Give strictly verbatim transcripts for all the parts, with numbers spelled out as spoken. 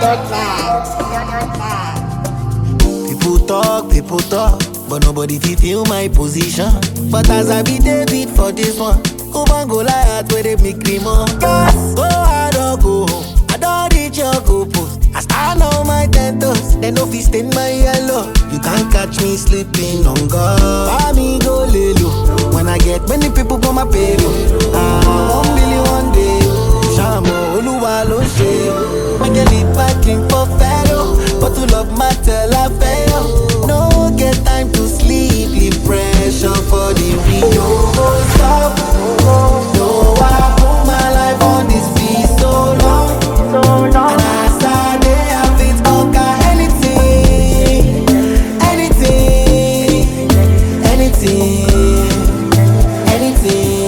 People talk, people talk, but nobody fit feel my position. But as I be David for this one, who man go lie out where they make me more? Yes, go hard or go home. I don't reach your goal post. I stand on my ten toes, they no fit stain my yellow. You can't catch me sleeping on God. Buy me go lay low. When I get many people for my payroll, ah, one billion one day. Shamo Oluwa lo ṣe. Make a leap back in for Pharaoh, but to love matter la fail. No get time to sleep, leave pressure for the real. No stop, no I put my life on this beat so long, so long. And as I dey, I fit conquer anything, anything, anything, anything.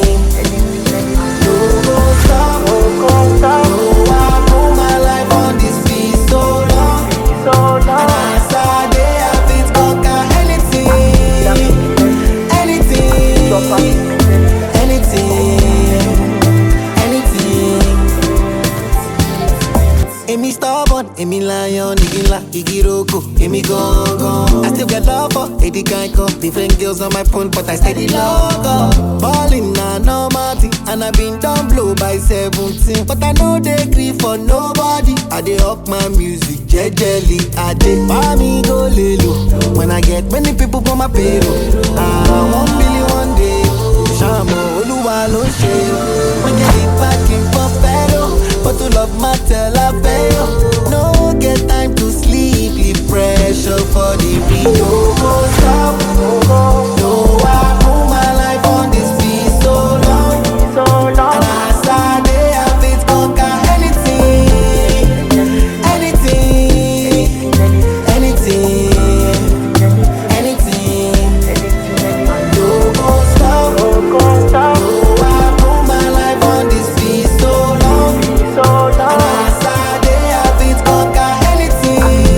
Emi stubborn, Emi lion, Igila, Igiroko, Emi gone, gone. I still get love for Eddie Geico. Different girls on my phone, but I steady logo. Ballin' na normal thing, and I been down blow by seventeen. But I know they grieve for nobody. I dey up my music, jejely. I dey buy me go lay low. When I get many people for my payroll, ah, one billion one day. Shamo Oluwa lo ṣe. When you leave back in for Pharaoh, but to love matter la fail. No get time to sleep, leave pressure for the real. No go stop, no I put my life on this beat so long, so long. And as I dey, I fit conquer anything, anything, anything, anything. No go stop, no I put my life on this beat so long, so long. And as I dey, I fit conquer anything,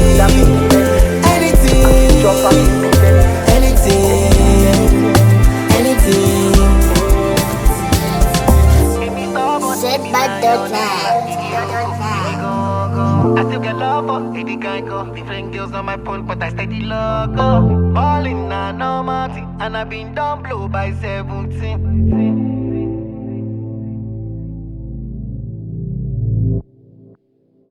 anything, anything, anything. Set by the I still get love for Eddie Geico. Different girls on my phone, but I steady logo. Ballin' na normal thing, and I been down blow by seventeen.